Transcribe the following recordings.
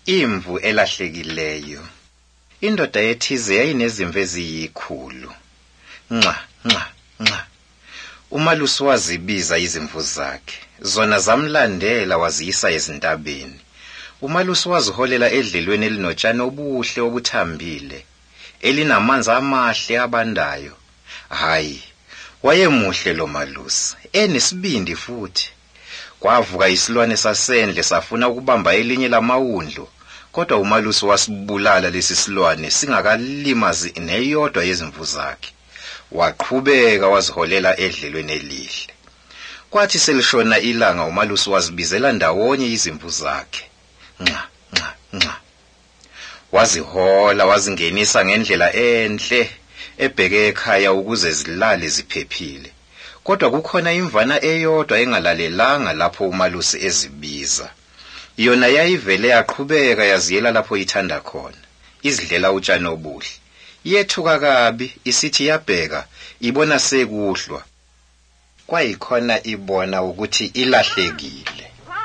Imvu elahlekileyo. Indoda ethize yayinezimvu eziyikhulu. Nxa. Umalusi wazibiza izimvu zakhe. Zona zamlandela waziyisa ezintabeni. Umalusi waziholela edlelweni elinotshani obuhle obuthambile, elinamanzi amahle abandayo. Hayi, wayemuhle lo malusi, enesibindi futhi. Kwavuka isilwane sasendle safuna ukubamba elinye lamawundlu, kodwa umalusi wasibulala lesi silwane singakalimazi neyodwa yezimvu zakhe. Waqhubeka waziholela edlelweni elihle. Kwathi selishona ilanga umalusi wazibizela ndawonye izimvu zakhe. Nxa. Wazihola wazingenisa ngendlela enhle ebheke ekhaya ukuze zilale ziphephile. Kodwa kukhona imvana eyodwa engalalelanga lapho umalusi ezibiza. Yona yayivele yaqhubeka yaziyela lapho ithanda khona, izidlela utshani obuhle. Yethuka kabi isithi yabheka ibona sekuhlwa. Kwayikhona ibona ukuthi ilahlekile.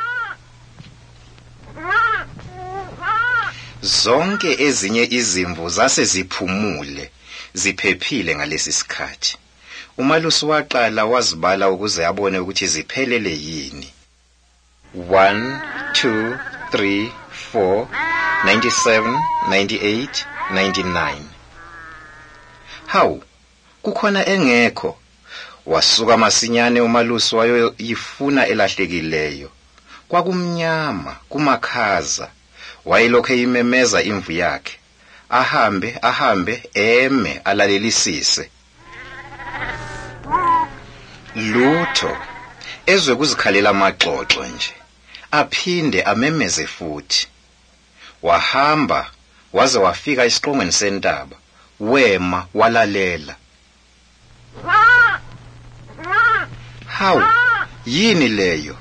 Zonke ezinye izimvu zase ziphumule, ziphephile ngalesi sikhathi. Umalusi waqala wazibala ukuze abone ukuthi ziphelele yini. 1, 2, 3, 4, 97, 98, 99. Hawu, kukhona engekho. Wasuka masinyane umalusi wayoyifuna elahlekileyo. Kwakumnyama, kumakhaza. Wayelokhe imemeza imvu yakhe. Ahambe, eme alalelisise. Lutho, ezwe kuzikhalela amaxoxo nje. Aphinde amemeze futhi. Wahamba, waze wafika esiqongweni sentaba. Wema walalela. Hawu, yini leyo?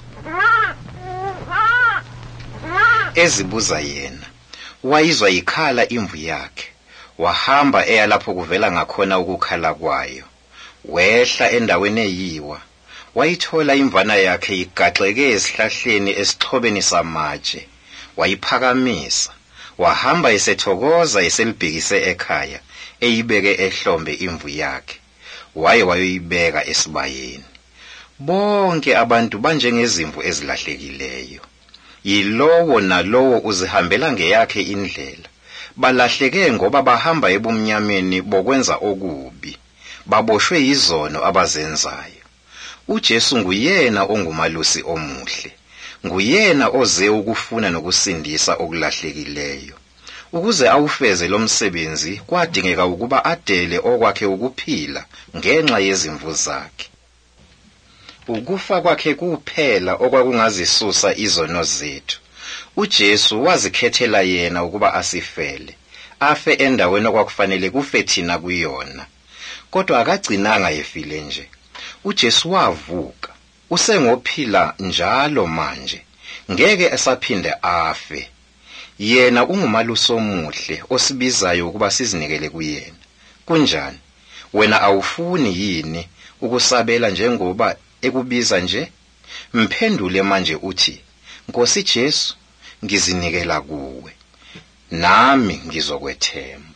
Ezibuza yena. Wayizwa ikhala imvu yakhe. Wahamba eya lapho kuvela ngakhona ukukhala kwayo. Wehla endaweni eyiwa. Wayithola imvana yakhe igaxeke esihlahleni esixhobeni samatshe. Wayiphakamisa. Wahamba esethokoza eselibhekise ekhaya, eyibeke ehlombe imvu yakhe. Wayoyibeka esibayeni. Bonke abantu banjengezimvu ezilahlekileyo. Yilowo nalowo uzihambela ngeyakhe indlela. Balahleke ngoba bahamba ebumnyameni bokwenza okubi. Baboshwe yizono abazenzayo. uJesu nguyena ongumalusi omuhle. Nguyena oze ukufuna nokusindisa okulahlekileyo. Ukuze awufeze lo msebenzi kwadingeka ukuba adele okwakhe ukuphila ngenxa yezimvu zakhe. Ukufa kwakhe kuphela okwakungazisusa izono zethu. uJesu wazikhethela yena ukuba asifele, afe endaweni okwakufanele kufe thina kuyona. Kodwa akagcinanga efile nje. uJesu wavuka, usengophila njalo manje, ngeke esaphinde afe. Yena ungumalusi omuhle osibizayo ukuba sizinikele kuyena. Kunjani? Wena awufuni yini ukusabela njengoba ekubiza nje? Mphendule manje uthi, Nkosi Jesu, ngizinikela kuwe, nami ngizokwethemba.